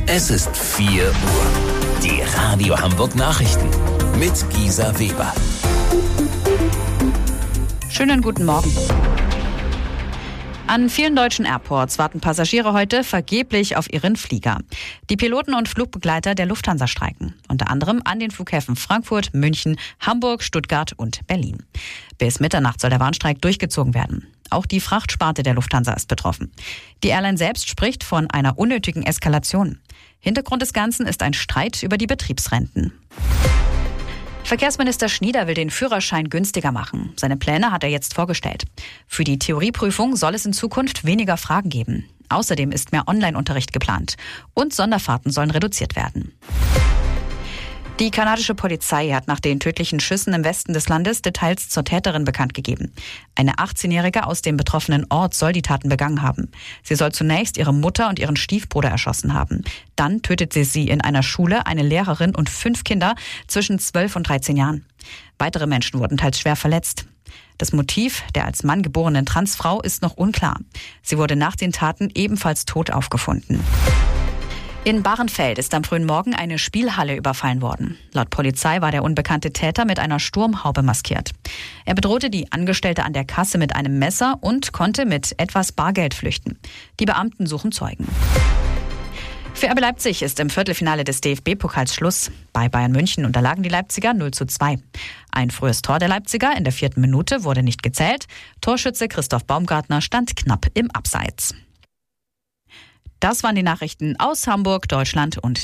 Es ist 4 Uhr. Die Radio Hamburg Nachrichten mit Gisa Weber. Schönen guten Morgen. An vielen deutschen Airports warten Passagiere heute vergeblich auf ihren Flieger. Die Piloten und Flugbegleiter der Lufthansa streiken. Unter anderem an den Flughäfen Frankfurt, München, Hamburg, Stuttgart und Berlin. Bis Mitternacht soll der Warnstreik durchgezogen werden. Auch die Frachtsparte der Lufthansa ist betroffen. Die Airline selbst spricht von einer unnötigen Eskalation. Hintergrund des Ganzen ist ein Streit über die Betriebsrenten. Verkehrsminister Schnieder will den Führerschein günstiger machen. Seine Pläne hat er jetzt vorgestellt. Für die Theorieprüfung soll es in Zukunft weniger Fragen geben. Außerdem ist mehr Online-Unterricht geplant. Und Sonderfahrten sollen reduziert werden. Die kanadische Polizei hat nach den tödlichen Schüssen im Westen des Landes Details zur Täterin bekannt gegeben. Eine 18-Jährige aus dem betroffenen Ort soll die Taten begangen haben. Sie soll zunächst ihre Mutter und ihren Stiefbruder erschossen haben. Dann tötete sie in einer Schule eine Lehrerin und 5 Kinder zwischen 12 und 13 Jahren. Weitere Menschen wurden teils schwer verletzt. Das Motiv der als Mann geborenen Transfrau ist noch unklar. Sie wurde nach den Taten ebenfalls tot aufgefunden. In Bahrenfeld ist am frühen Morgen eine Spielhalle überfallen worden. Laut Polizei war der unbekannte Täter mit einer Sturmhaube maskiert. Er bedrohte die Angestellte an der Kasse mit einem Messer und konnte mit etwas Bargeld flüchten. Die Beamten suchen Zeugen. Für RB Leipzig ist im Viertelfinale des DFB-Pokals Schluss. Bei Bayern München unterlagen die Leipziger 0:2. Ein frühes Tor der Leipziger in der 4. Minute wurde nicht gezählt. Torschütze Christoph Baumgartner stand knapp im Abseits. Das waren die Nachrichten aus Hamburg, Deutschland und